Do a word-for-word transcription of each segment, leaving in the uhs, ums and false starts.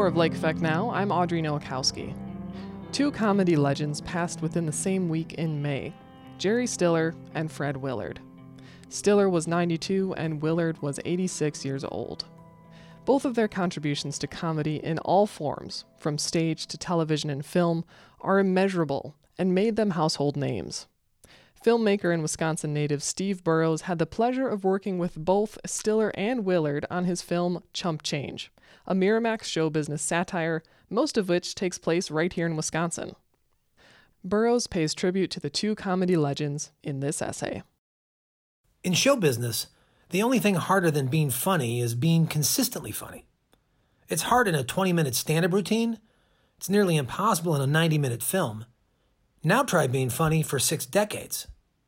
of Lake Effect Now, I'm Audrey Nowakowski. Two comedy legends passed within the same week in May, Jerry Stiller and Fred Willard. Stiller was ninety-two and Willard was eighty-six years old. Both of their contributions to comedy in all forms, from stage to television and film, are immeasurable and made them household names. Filmmaker and Wisconsin native Steve Burrows had the pleasure of working with both Stiller and Willard on his film Chump Change, a Miramax show business satire, most of which takes place right here in Wisconsin. Burrows pays tribute to the two comedy legends in this essay. In show business, the only thing harder than being funny is being consistently funny. It's hard in a twenty-minute stand-up routine. It's nearly impossible in a ninety-minute film. Now try being funny for six decades.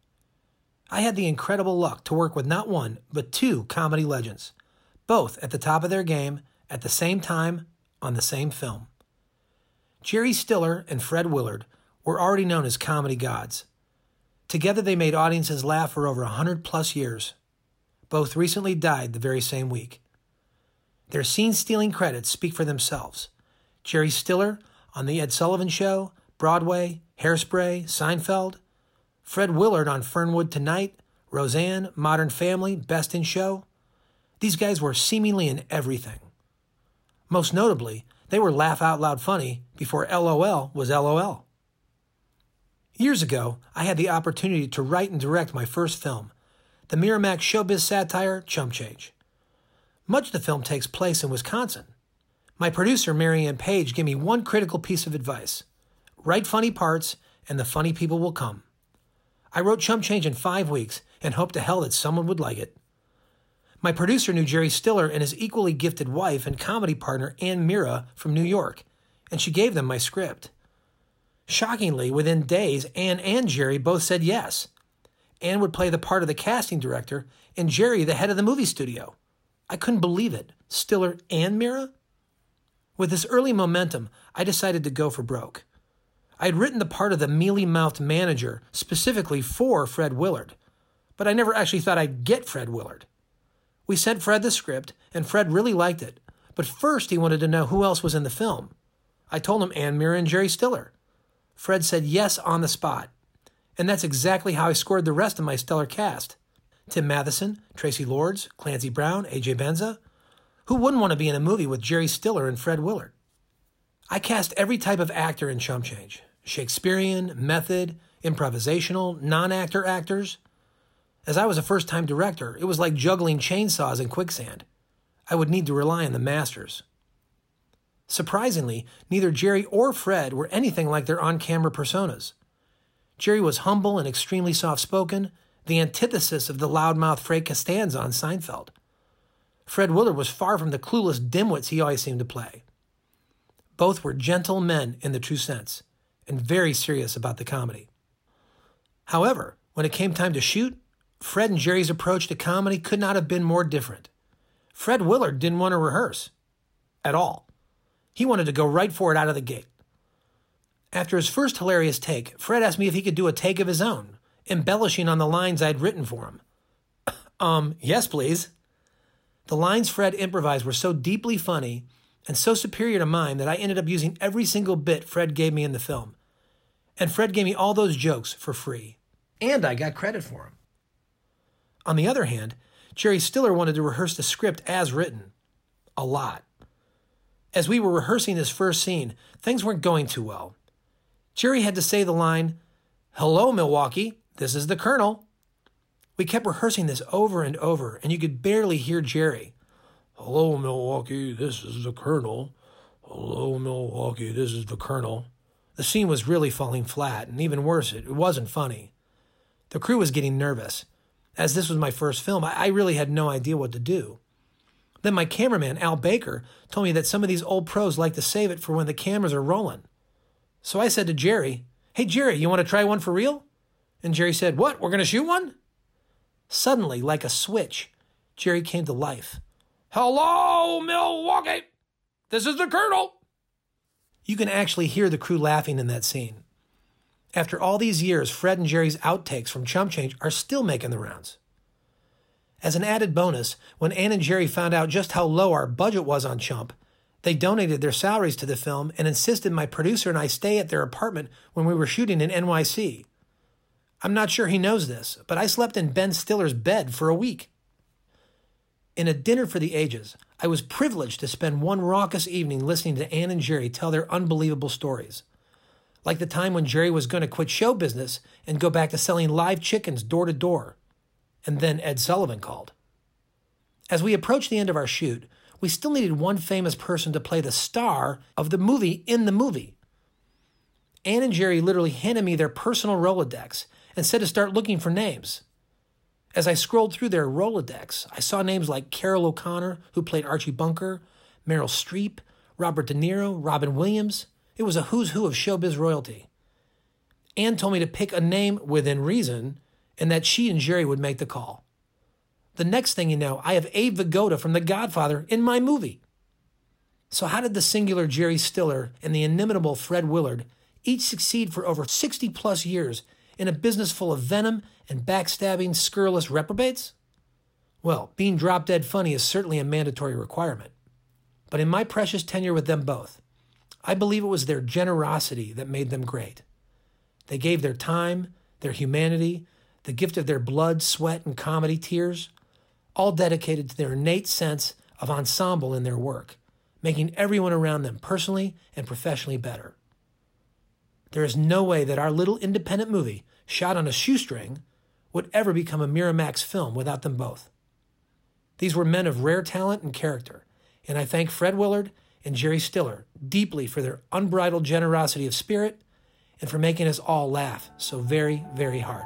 I had the incredible luck to work with not one, but two comedy legends, both at the top of their game, at the same time, on the same film. Jerry Stiller and Fred Willard were already known as comedy gods. Together they made audiences laugh for over one hundred plus years. Both recently died the very same week. Their scene-stealing credits speak for themselves. Jerry Stiller on The Ed Sullivan Show, Broadway, Hairspray, Seinfeld. Fred Willard on Fernwood Tonight, Roseanne, Modern Family, Best in Show. These guys were seemingly in everything. Most notably, they were laugh-out-loud funny before LOL was LOL. Years ago, I had the opportunity to write and direct my first film, the Miramax showbiz satire Chump Change. Much of the film takes place in Wisconsin. My producer, Marianne Page, gave me one critical piece of advice. Write funny parts, and the funny people will come. I wrote Chump Change in five weeks and hoped to hell that someone would like it. My producer knew Jerry Stiller and his equally gifted wife and comedy partner, Ann Mira, from New York, and she gave them my script. Shockingly, within days, Ann and Jerry both said yes. Ann would play the part of the casting director, and Jerry the head of the movie studio. I couldn't believe it. Stiller and Mira? With this early momentum, I decided to go for broke. I had written the part of the mealy-mouthed manager specifically for Fred Willard, but I never actually thought I'd get Fred Willard. We sent Fred the script, and Fred really liked it, but first he wanted to know who else was in the film. I told him Ann Mira and Jerry Stiller. Fred said yes on the spot, and that's exactly how I scored the rest of my stellar cast. Tim Matheson, Tracy Lords, Clancy Brown, A J Benza. Who wouldn't want to be in a movie with Jerry Stiller and Fred Willard? I cast every type of actor in Chump Change. Shakespearean, method, improvisational, non-actor actors. As I was a first-time director, it was like juggling chainsaws in quicksand. I would need to rely on the masters. Surprisingly, neither Jerry or Fred were anything like their on-camera personas. Jerry was humble and extremely soft-spoken, the antithesis of the loudmouth Frank Costanza on Seinfeld. Fred Willard was far from the clueless dimwits he always seemed to play. Both were gentle men in the true sense, and very serious about the comedy. However, when it came time to shoot, Fred and Jerry's approach to comedy could not have been more different. Fred Willard didn't want to rehearse. At all. He wanted to go right for it out of the gate. After his first hilarious take, Fred asked me if he could do a take of his own, embellishing on the lines I'd written for him. um, yes, please. The lines Fred improvised were so deeply funny and so superior to mine that I ended up using every single bit Fred gave me in the film. And Fred gave me all those jokes for free. And I got credit for them. On the other hand, Jerry Stiller wanted to rehearse the script as written. A lot. As we were rehearsing this first scene, things weren't going too well. Jerry had to say the line, "Hello, Milwaukee, this is the Colonel." We kept rehearsing this over and over, and you could barely hear Jerry. "Hello, Milwaukee, this is the Colonel. Hello, Milwaukee, this is the Colonel." The scene was really falling flat, and even worse, it wasn't funny. The crew was getting nervous. As this was my first film, I really had no idea what to do. Then my cameraman, Al Baker, told me that some of these old pros like to save it for when the cameras are rolling. So I said to Jerry, "Hey, Jerry, you want to try one for real?" And Jerry said, "What, we're going to shoot one?" Suddenly, like a switch, Jerry came to life. "Hello, Milwaukee, this is the Colonel." You can actually hear the crew laughing in that scene. After all these years, Fred and Jerry's outtakes from Chump Change are still making the rounds. As an added bonus, when Ann and Jerry found out just how low our budget was on Chump, They donated their salaries to the film and insisted my producer and I stay at their apartment when we were shooting in N Y C. I'm not sure he knows this, but I slept in Ben Stiller's bed for a week. In A Dinner for the Ages, I was privileged to spend one raucous evening listening to Ann and Jerry tell their unbelievable stories. Like the time when Jerry was going to quit show business and go back to selling live chickens door to door. And then Ed Sullivan called. As we approached the end of our shoot, we still needed one famous person to play the star of the movie in the movie. Ann and Jerry literally handed me their personal Rolodex and said to start looking for names. As I scrolled through their Rolodex, I saw names like Carol O'Connor, who played Archie Bunker, Meryl Streep, Robert De Niro, Robin Williams. It was a who's who of showbiz royalty. Ann told me to pick a name within reason and that she and Jerry would make the call. The next thing you know, I have Abe Vigoda from The Godfather in my movie. So how did the singular Jerry Stiller and the inimitable Fred Willard each succeed for over sixty plus years in a business full of venom and backstabbing, scurrilous reprobates? Well, being drop dead funny is certainly a mandatory requirement. But in my precious tenure with them both, I believe it was their generosity that made them great. They gave their time, their humanity, the gift of their blood, sweat, and comedy tears, all dedicated to their innate sense of ensemble in their work, making everyone around them personally and professionally better. There is no way that our little independent movie, shot on a shoestring, would ever become a Miramax film without them both. These were men of rare talent and character, and I thank Fred Willard and Jerry Stiller deeply for their unbridled generosity of spirit and for making us all laugh so very, very hard.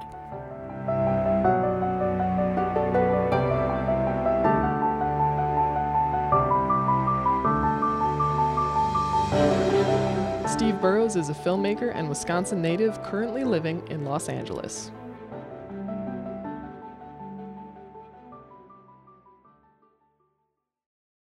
Steve Burrows is a filmmaker and Wisconsin native currently living in Los Angeles.